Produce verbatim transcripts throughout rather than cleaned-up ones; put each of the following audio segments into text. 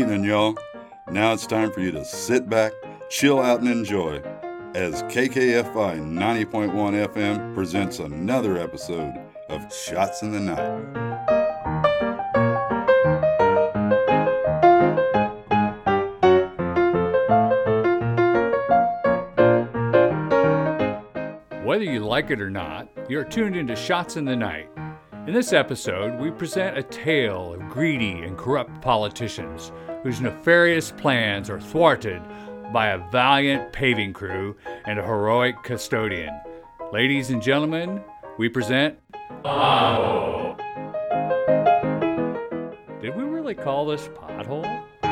evening, y'all. Now it's time for you to sit back, chill out, and enjoy as K K F I ninety point one F M presents another episode of Shots in the Night. Whether you like it or not, you're tuned into Shots in the Night. In this episode, we present a tale of greedy and corrupt politicians whose nefarious plans are thwarted by a valiant paving crew and a heroic custodian. Ladies and gentlemen, we present Pothole. Did we really call this Pothole?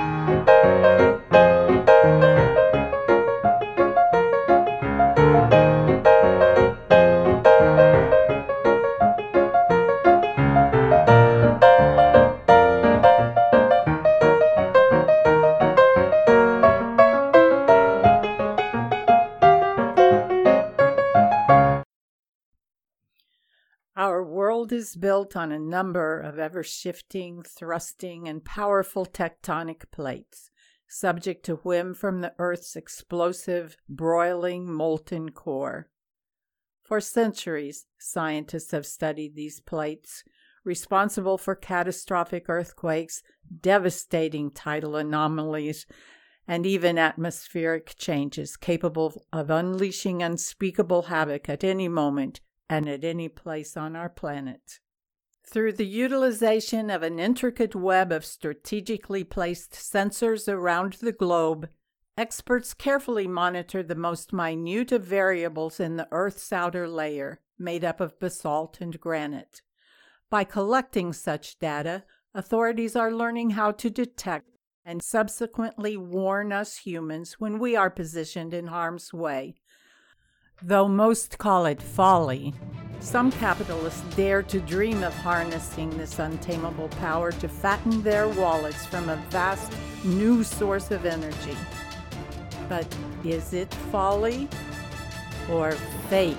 Our world is built on a number of ever-shifting, thrusting, and powerful tectonic plates, subject to whim from the Earth's explosive, broiling, molten core. For centuries, scientists have studied these plates, responsible for catastrophic earthquakes, devastating tidal anomalies, and even atmospheric changes capable of unleashing unspeakable havoc at any moment and at any place on our planet. Through the utilization of an intricate web of strategically placed sensors around the globe, experts carefully monitor the most minute of variables in the Earth's outer layer, made up of basalt and granite. By collecting such data, authorities are learning how to detect and subsequently warn us humans when we are positioned in harm's way. Though most call it folly, some capitalists dare to dream of harnessing this untamable power to fatten their wallets from a vast new source of energy. But is it folly or fate?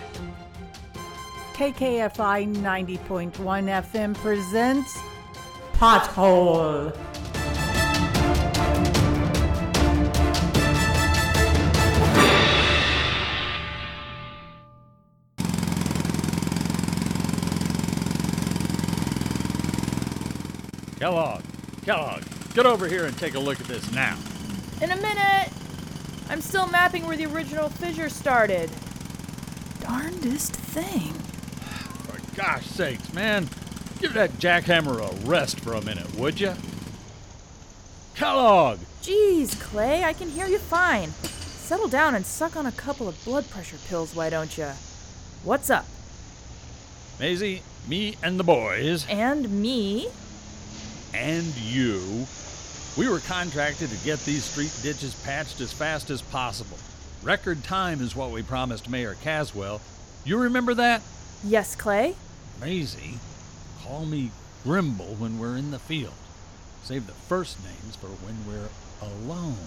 K K F I ninety point one F M presents Pothole. Kellogg, Kellogg, get over here and take a look at this now. In a minute! I'm still mapping where the original fissure started. Darndest thing. For gosh sakes, man. Give that jackhammer a rest for a minute, would you? Kellogg! Jeez, Clay, I can hear you fine. Settle down and suck on a couple of blood pressure pills, why don't you? What's up? Maisie, me and the boys... And me? And you, we were contracted to get these street ditches patched as fast as possible. Record time is what we promised Mayor Caswell. You remember that? Yes, Clay. Maisie, call me Grimble when we're in the field. Save the first names for when we're alone.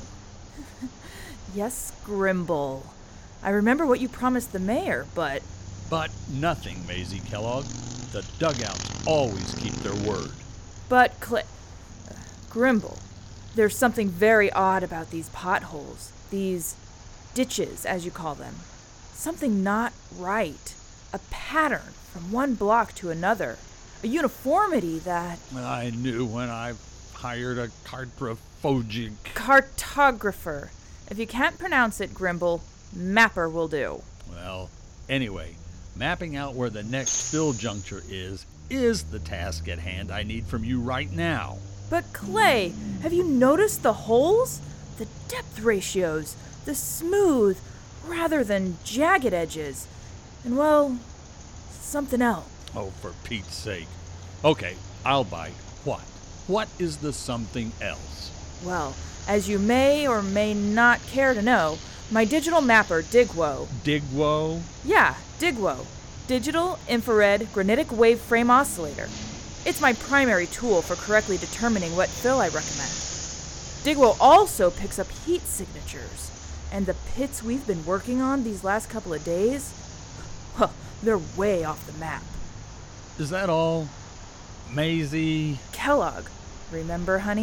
Yes, Grimble. I remember what you promised the mayor, but... But nothing, Maisie Kellogg. The dugouts always keep their word. But, Clay... Uh, Grimble, there's something very odd about these potholes. These ditches, as you call them. Something not right. A pattern from one block to another. A uniformity that... I knew when I hired a cartophogic... Cartographer. If you can't pronounce it, Grimble, mapper will do. Well, anyway, mapping out where the next fill juncture is is the task at hand I need from you right now. But Clay, have you noticed the holes? The depth ratios, the smooth rather than jagged edges. And well, something else. Oh, for Pete's sake. Okay, I'll bite. What? What is the something else? Well, as you may or may not care to know, my digital mapper, Digwo. Digwo? Yeah, Digwo. Digital Infrared Granitic Wave Frame Oscillator. It's my primary tool for correctly determining what fill I recommend. Digwo also picks up heat signatures, and the pits we've been working on these last couple of days, huh, they're way off the map. Is that all? Maisie? Kellogg, remember, honey?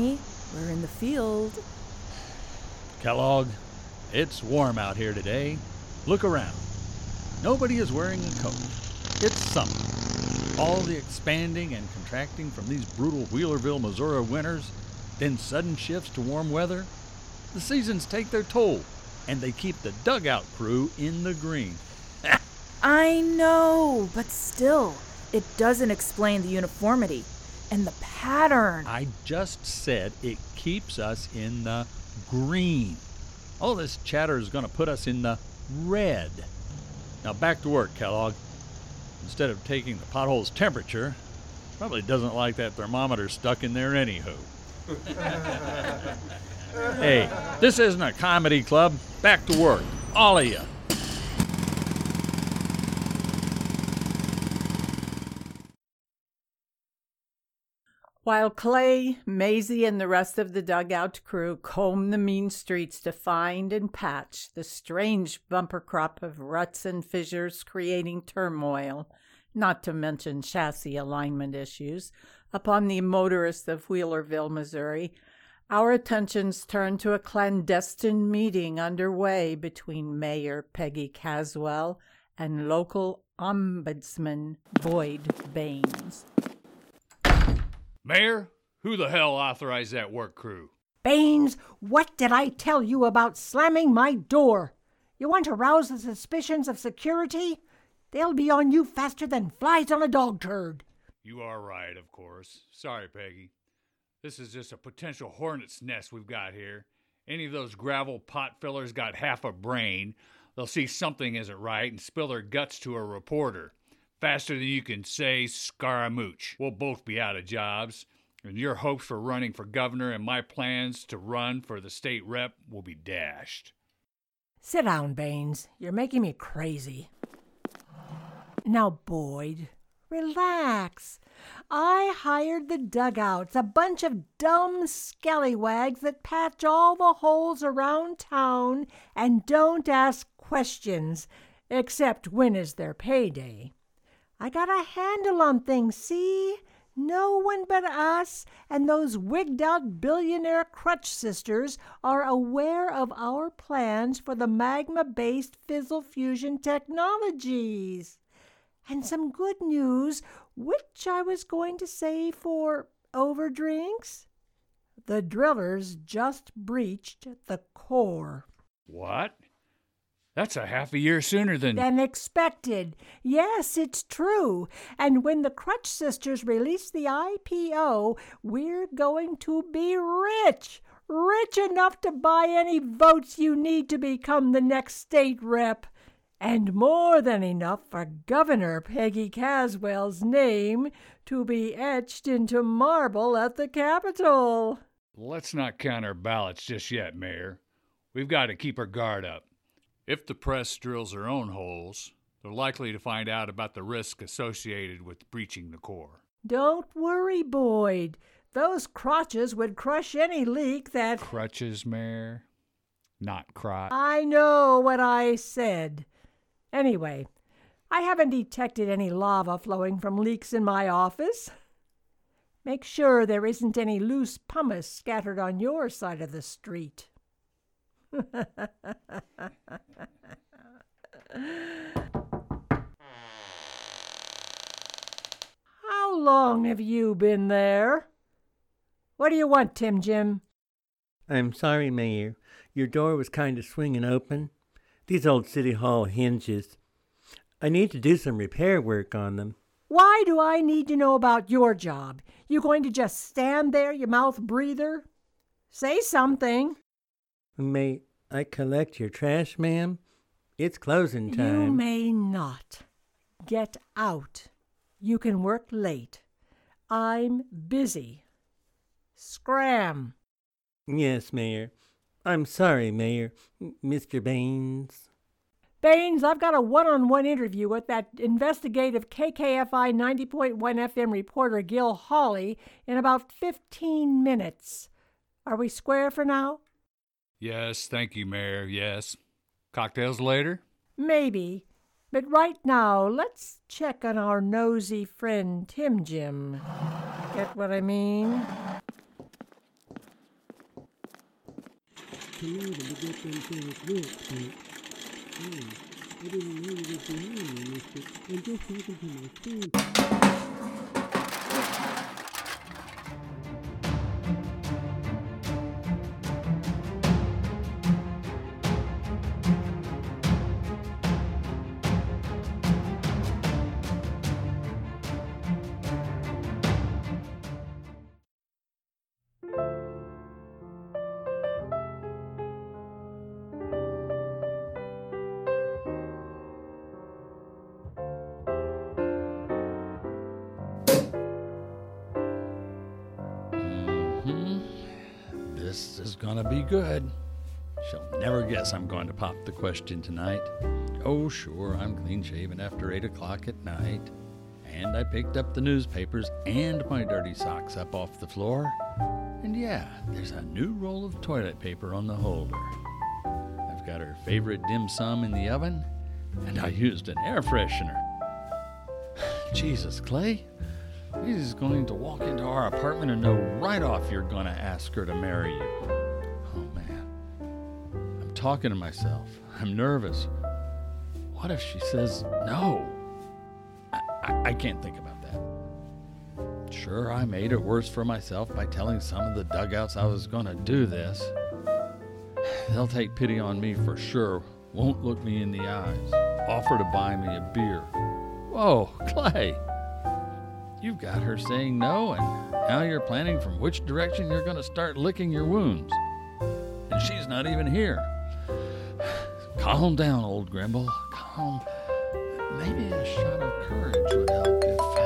we're in the field. Kellogg, it's warm out here today. Look around. Nobody is wearing a coat. It's summer. All the expanding and contracting from these brutal Wheelerville, Missouri winters, then sudden shifts to warm weather. The seasons take their toll, and they keep the dugout crew in the green. I know, but still, it doesn't explain the uniformity and the pattern. I just said it keeps us in the green. All this chatter is going to put us in the red. Now back to work, Kellogg. Instead of taking the pothole's temperature, probably doesn't like that thermometer stuck in there anywho. Hey, this isn't a comedy club. Back to work, all of you. While Clay, Maisie, and the rest of the dugout crew comb the mean streets to find and patch the strange bumper crop of ruts and fissures creating turmoil, not to mention chassis alignment issues, upon the motorists of Wheelerville, Missouri, our attentions turn to a clandestine meeting underway between Mayor Peggy Caswell and local ombudsman Boyd Baines. Mayor, who the hell authorized that work crew? Baines, what did I tell you about slamming my door? You want to rouse the suspicions of security? They'll be on you faster than flies on a dog turd. You are right, of course. Sorry, Peggy. This is just a potential hornet's nest we've got here. Any of those gravel pot fillers got half a brain. They'll see something isn't right and spill their guts to a reporter. Faster than you can say Scaramouche. We'll both be out of jobs, and your hopes for running for governor and my plans to run for the state rep will be dashed. Sit down, Baines. You're making me crazy. Now, Boyd, relax. I hired the dugouts, a bunch of dumb scallywags that patch all the holes around town and don't ask questions, except when is their payday. I got a handle on things, see? No one but us and those wigged-out billionaire Crutch sisters are aware of our plans for the magma-based fizzle fusion technologies. And some good news, which I was going to say for overdrinks. The drillers just breached the core. What? That's a half a year sooner than... Than expected. Yes, it's true. And when the Crutch sisters release the I P O, we're going to be rich. Rich enough to buy any votes you need to become the next state rep. And more than enough for Governor Peggy Caswell's name to be etched into marble at the Capitol. Let's not count our ballots just yet, Mayor. We've got to keep our guard up. If the press drills their own holes, they're likely to find out about the risk associated with breaching the core. Don't worry, Boyd. Those crotches would crush any leak that... Crutches, Mayor? Not crotch. I know what I said. Anyway, I haven't detected any lava flowing from leaks in my office. Make sure there isn't any loose pumice scattered on your side of the street. How long have you been there? What do you want, Tim Jim? I'm sorry, Mayor. Your door was kind of swinging open. These old City Hall hinges. I need to do some repair work on them. Why do I need to know about your job? You going to just stand there, you mouth breather? Say something. May I collect your trash, ma'am? It's closing time. You may not. Get out. You can work late. I'm busy. Scram. Yes, Mayor. I'm sorry, Mayor. Mister Baines. Baines, I've got a one-on-one interview with that investigative K K F I ninety point one F M reporter Gil Hawley in about fifteen minutes. Are we square for now? Yes, thank you, Mayor, yes. Cocktails later? Maybe. But right now, let's check on our nosy friend Tim Jim. Get what I mean? tonight to get them things worked, but, oh, I didn't know you were behind me, mister. I'm just talking to my phone. This is gonna be good. She'll never guess I'm going to pop the question tonight. Oh, sure, I'm clean-shaven after eight o'clock at night. And I picked up the newspapers and my dirty socks up off the floor. And yeah, there's a new roll of toilet paper on the holder. I've got her favorite dim sum in the oven, and I used an air freshener. Jesus, Clay. He's going to walk into our apartment and know right off you're going to ask her to marry you. Oh, man. I'm talking to myself. I'm nervous. What if she says no? I, I, I can't think about that. Sure, I made it worse for myself by telling some of the dugouts I was going to do this. They'll take pity on me for sure, won't look me in the eyes, offer to buy me a beer. Whoa, Clay. You've got her saying no, and now you're planning from which direction you're going to start licking your wounds. And she's not even here. Calm down, old Grimble. Calm. Maybe a shot of courage would help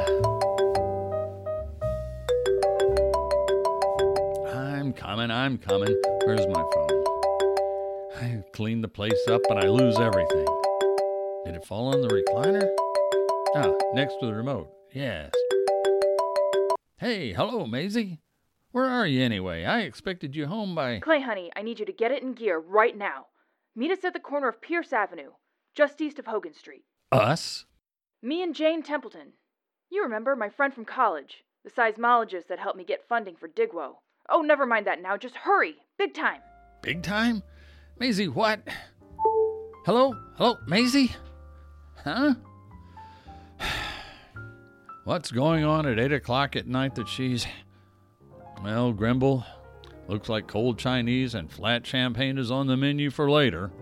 if... I'm coming, I'm coming. Where's my phone? I clean the place up and I lose everything. Did it fall on the recliner? Ah, next to the remote. Yes. Hey, hello, Maisie. Where are you anyway? I expected you home by... Clay, honey, I need you to get it in gear right now. Meet us at the corner of Pierce Avenue, just east of Hogan Street. Us? Me and Jane Templeton. You remember, my friend from college, the seismologist that helped me get funding for Digwo. Oh, never mind that now. Just hurry. Big time. Big time? Maisie, what? Hello? Hello, Maisie? Huh? What's going on at eight o'clock at night that she's... Well, Grimble, looks like cold Chinese and flat champagne is on the menu for later.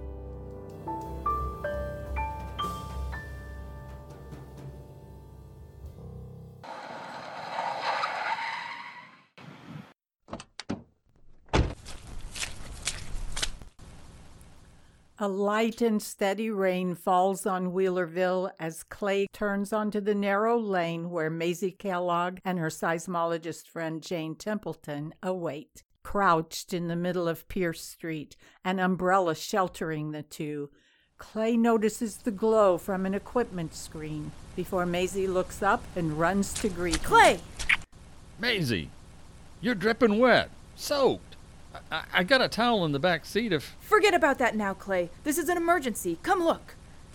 A light and steady rain falls on Wheelerville as Clay turns onto the narrow lane where Maisie Kellogg and her seismologist friend Jane Templeton await. Crouched in the middle of Pierce Street, an umbrella sheltering the two, Clay notices the glow from an equipment screen before Maisie looks up and runs to greet Clay! Maisie, you're dripping wet, soaked. I, I got a towel in the back seat if... Forget about that now, Clay. This is an emergency. Come look.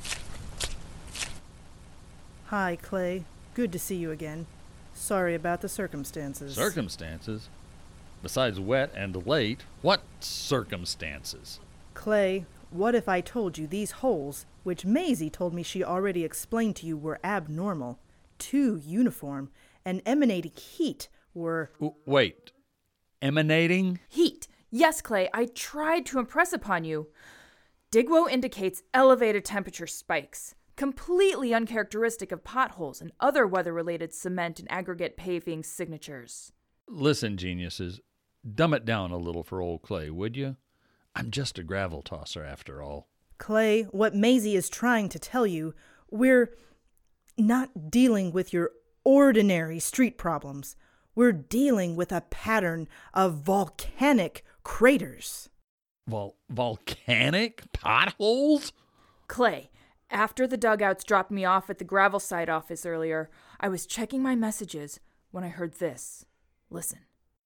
Hi, Clay. Good to see you again. Sorry about the circumstances. Circumstances? Besides wet and late, what circumstances? Clay, what if I told you these holes, which Maisie told me she already explained to you were abnormal, too uniform, and emanating heat were... W- wait. Emanating? Heat. Yes, Clay, I tried to impress upon you. Digwo indicates elevated temperature spikes, completely uncharacteristic of potholes and other weather-related cement and aggregate paving signatures. Listen, geniuses, dumb it down a little for old Clay, would you? I'm just a gravel tosser after all. Clay, what Maisie is trying to tell you, we're not dealing with your ordinary street problems. We're dealing with a pattern of volcanic craters. Vol- volcanic potholes? Clay, after the dugouts dropped me off at the gravel site office earlier, I was checking my messages when I heard this. Listen.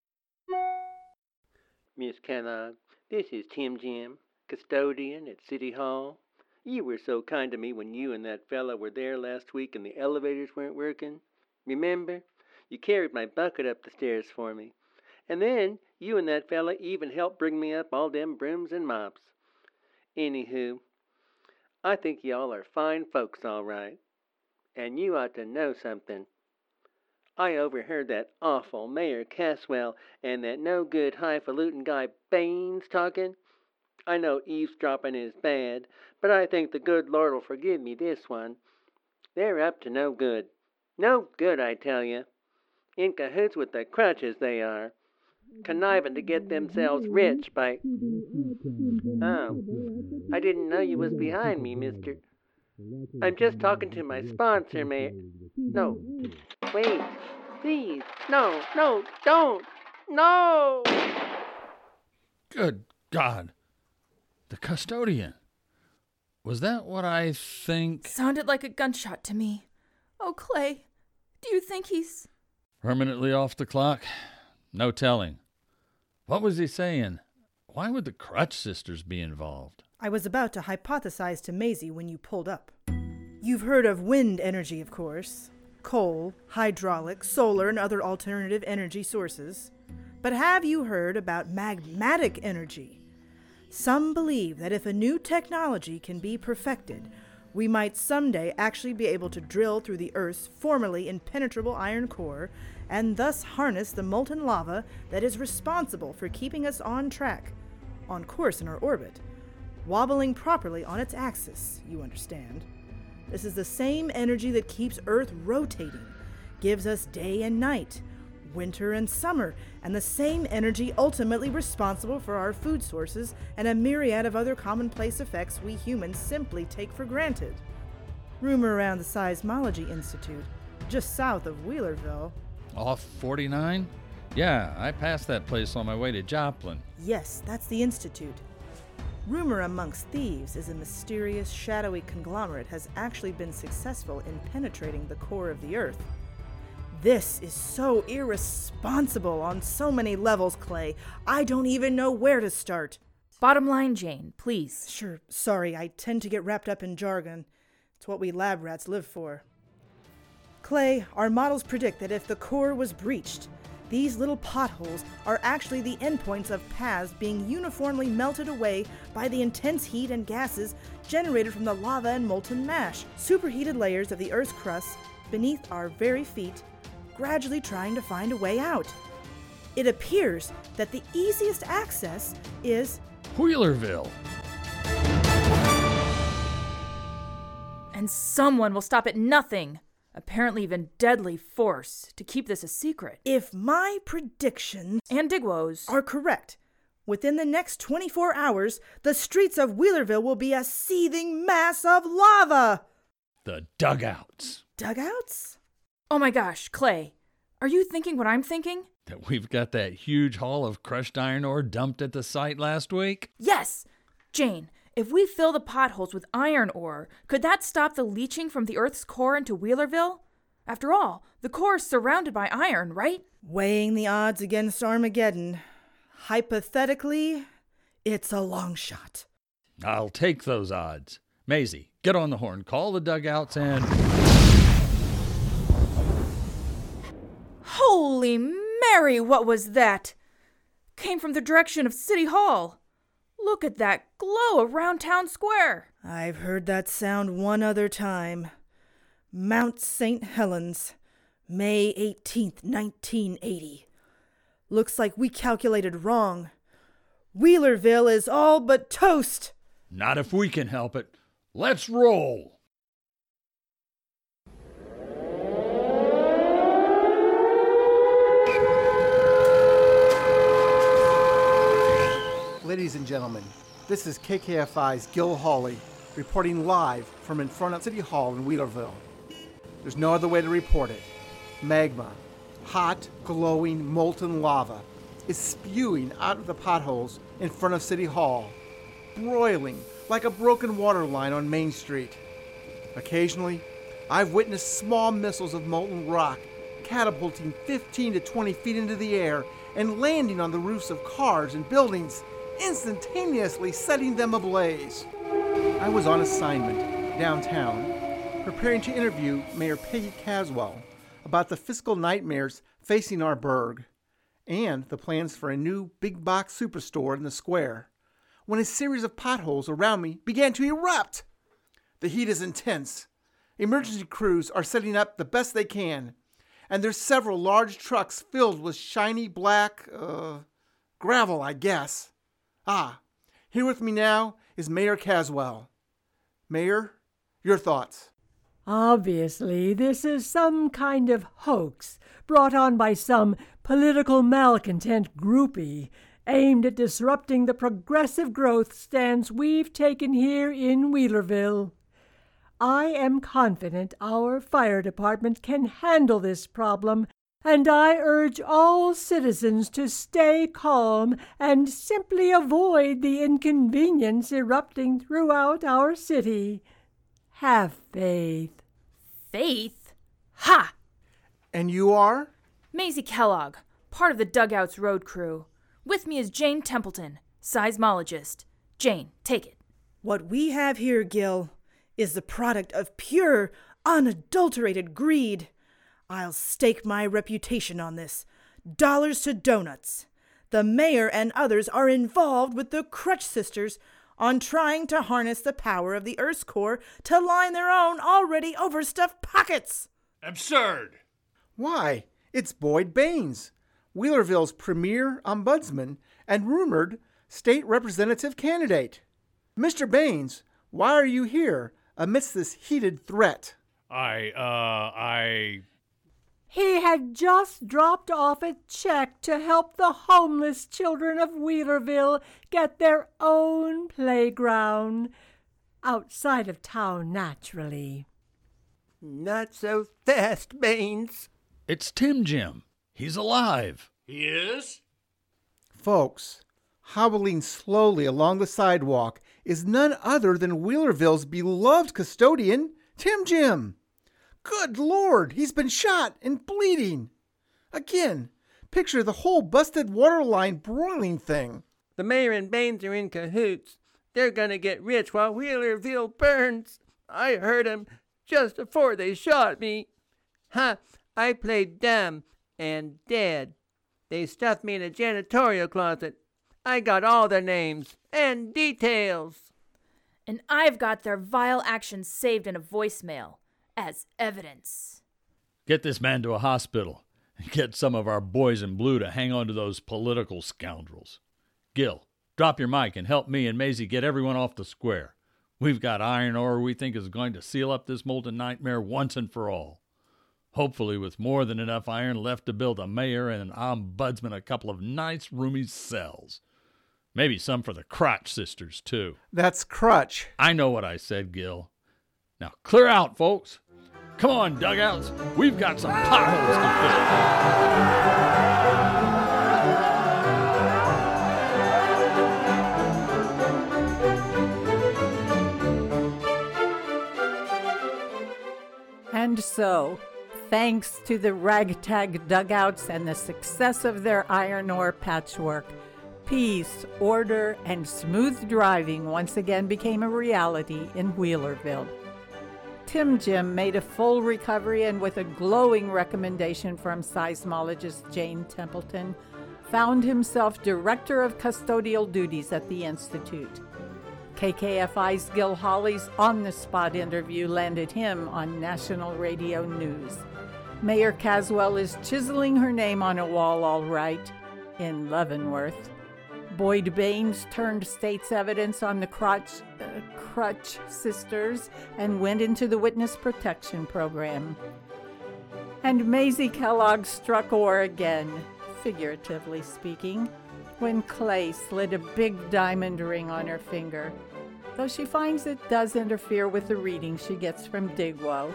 Miss Kellogg, this is Tim Jim, custodian at City Hall. You were so kind to me when you and that fella were there last week and the elevators weren't working. Remember? You carried my bucket up the stairs for me. And then you and that fella even helped bring me up all them brooms and mops. Anywho, I think y'all are fine folks, all right. And you ought to know something. I overheard that awful Mayor Caswell and that no-good highfalutin guy Baines talking. I know eavesdropping is bad, but I think the good Lord will forgive me this one. They're up to no good. No good, I tell you. In cahoots with the crutches they are. Conniving to get themselves rich by... Oh, I didn't know you was behind me, mister. I'm just talking to my sponsor, Mayor. No, wait, please, no, no, don't, no! Good God. The custodian. Was that what I think? Sounded like a gunshot to me. Oh, Clay, do you think he's... Permanently off the clock? No telling. What was he saying? Why would the Crutch sisters be involved? I was about to hypothesize to Maisie when you pulled up. You've heard of wind energy, of course. Coal, hydraulic, solar, and other alternative energy sources. But have you heard about magmatic energy? Some believe that if a new technology can be perfected, we might someday actually be able to drill through the Earth's formerly impenetrable iron core and thus harness the molten lava that is responsible for keeping us on track, on course in our orbit, wobbling properly on its axis, you understand. This is the same energy that keeps Earth rotating, gives us day and night, winter and summer, and the same energy ultimately responsible for our food sources and a myriad of other commonplace effects we humans simply take for granted. Rumor around the Seismology Institute, just south of Wheelerville. Off forty-nine? Yeah, I passed that place on my way to Joplin. Yes, that's the Institute. Rumor amongst thieves is a mysterious, shadowy conglomerate has actually been successful in penetrating the core of the Earth. This is so irresponsible on so many levels, Clay. I don't even know where to start. Bottom line, Jane, please. Sure, sorry, I tend to get wrapped up in jargon. It's what we lab rats live for. Clay, our models predict that if the core was breached, these little potholes are actually the endpoints of paths being uniformly melted away by the intense heat and gases generated from the lava and molten mash, superheated layers of the Earth's crust beneath our very feet, gradually trying to find a way out. It appears that the easiest access is Wheelerville. And someone will stop at nothing, apparently even deadly force, to keep this a secret. If my predictions and Digwo's are correct, within the next twenty-four hours, the streets of Wheelerville will be a seething mass of lava. The dugouts. Dugouts? Oh my gosh, Clay, are you thinking what I'm thinking? That we've got that huge haul of crushed iron ore dumped at the site last week? Yes! Jane, if we fill the potholes with iron ore, could that stop the leaching from the Earth's core into Wheelerville? After all, the core is surrounded by iron, right? Weighing the odds against Armageddon. Hypothetically, it's a long shot. I'll take those odds. Maisie, get on the horn, call the dugouts and... Holy Mary, what was that? Came from the direction of City Hall. Look at that glow around town square. I've heard that sound one other time. Mount Saint Helens, May eighteenth, nineteen eighty. Looks like we calculated wrong. Wheelerville is all but toast. Not if we can help it. Let's roll. Ladies and gentlemen, this is K K F I's Gil Hawley, reporting live from in front of City Hall in Wheelerville. There's no other way to report it. Magma, hot, glowing, molten lava, is spewing out of the potholes in front of City Hall, broiling like a broken water line on Main Street. Occasionally, I've witnessed small missiles of molten rock catapulting fifteen to twenty feet into the air and landing on the roofs of cars and buildings, instantaneously setting them ablaze. I was on assignment downtown, preparing to interview Mayor Peggy Caswell about the fiscal nightmares facing our burg, and the plans for a new big box superstore in the square, when a series of potholes around me began to erupt. The heat is intense. Emergency crews are setting up the best they can, and there's several large trucks filled with shiny black, uh, gravel, I guess. Ah, here with me now is Mayor Caswell. Mayor, your thoughts? Obviously, this is some kind of hoax brought on by some political malcontent groupie aimed at disrupting the progressive growth stance we've taken here in Wheelerville. I am confident our fire department can handle this problem, and I urge all citizens to stay calm and simply avoid the inconvenience erupting throughout our city. Have faith. Faith? Ha! And you are? Maisie Kellogg, part of the Dugouts road crew. With me is Jane Templeton, seismologist. Jane, take it. What we have here, Gil, is the product of pure, unadulterated greed. I'll stake my reputation on this. Dollars to donuts. The mayor and others are involved with the Crutch Sisters on trying to harness the power of the Earth's core to line their own already overstuffed pockets. Absurd! Why, it's Boyd Baines, Wheelerville's premier ombudsman and rumored state representative candidate. Mister Baines, why are you here amidst this heated threat? I, uh, I... He had just dropped off a check to help the homeless children of Wheelerville get their own playground. Outside of town, naturally. Not so fast, Baines. It's Tim Jim. He's alive. He is? Folks, hobbling slowly along the sidewalk is none other than Wheelerville's beloved custodian, Tim Jim. Good Lord, he's been shot and bleeding. Again, picture the whole busted waterline broiling thing. The mayor and Baines are in cahoots. They're gonna get rich while Wheelerville burns. I heard 'em just before they shot me. Ha! I played dumb and dead. They stuffed me in a janitorial closet. I got all their names and details. And I've got their vile actions saved in a voicemail as evidence. Get this man to a hospital and get some of our boys in blue to hang on to those political scoundrels. Gil, drop your mic and help me and Maisie get everyone off the square. We've got iron ore we think is going to seal up this molten nightmare once and for all. Hopefully with more than enough iron left to build a mayor and an ombudsman a couple of nice roomy cells. Maybe some for the Crotch Sisters, too. That's Crutch. I know what I said, Gil. Now clear out, folks. Come on, dugouts. We've got some potholes to fill. And so, thanks to the ragtag dugouts and the success of their iron ore patchwork, peace, order, and smooth driving once again became a reality in Wheelerville. Tim Jim made a full recovery and, with a glowing recommendation from seismologist Jane Templeton, found himself Director of Custodial Duties at the Institute. K K F I's Gil Hawley's on-the-spot interview landed him on national radio news. Mayor Caswell is chiseling her name on a wall all right in Leavenworth. Boyd Baines turned state's evidence on the Crotch, uh, Crutch Sisters and went into the Witness Protection Program. And Maisie Kellogg struck ore again, figuratively speaking, when clay slid a big diamond ring on her finger, though she finds it does interfere with the reading she gets from Digwo.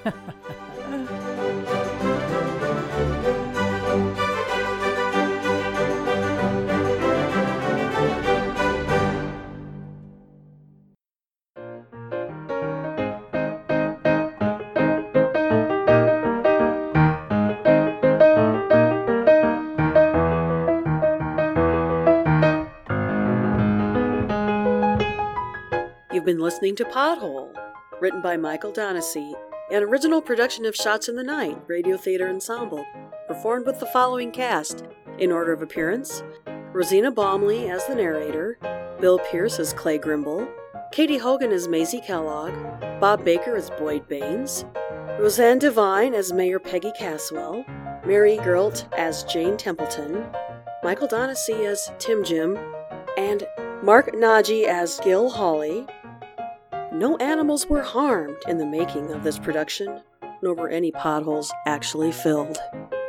You've been listening to Pothole, written by Michael Donacy, an original production of Shots in the Night Radio Theater Ensemble, performed with the following cast: In order of appearance, Rosina Baumley as the narrator, Bill Pierce as Clay Grimble, Katie Hogan as Maisie Kellogg, Bob Baker as Boyd Baines, Roseanne Devine as Mayor Peggy Caswell, Mary Gert as Jane Templeton, Michael Donacy as Tim Jim, and Mark Nagy as Gil Hawley. No animals were harmed in the making of this production, nor were any potholes actually filled.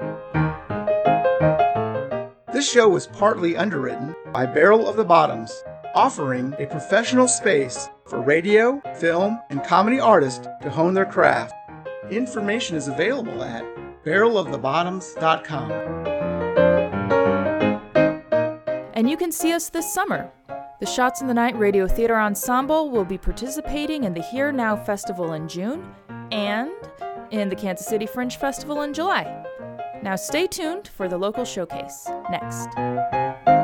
This show was partly underwritten by Barrel of the Bottoms, offering a professional space for radio, film, and comedy artists to hone their craft. Information is available at barrel of the bottoms dot com. And you can see us this summer. The Shots in the Night Radio Theater Ensemble will be participating in the Here Now Festival in June and in the Kansas City Fringe Festival in July. Now stay tuned for the local showcase next.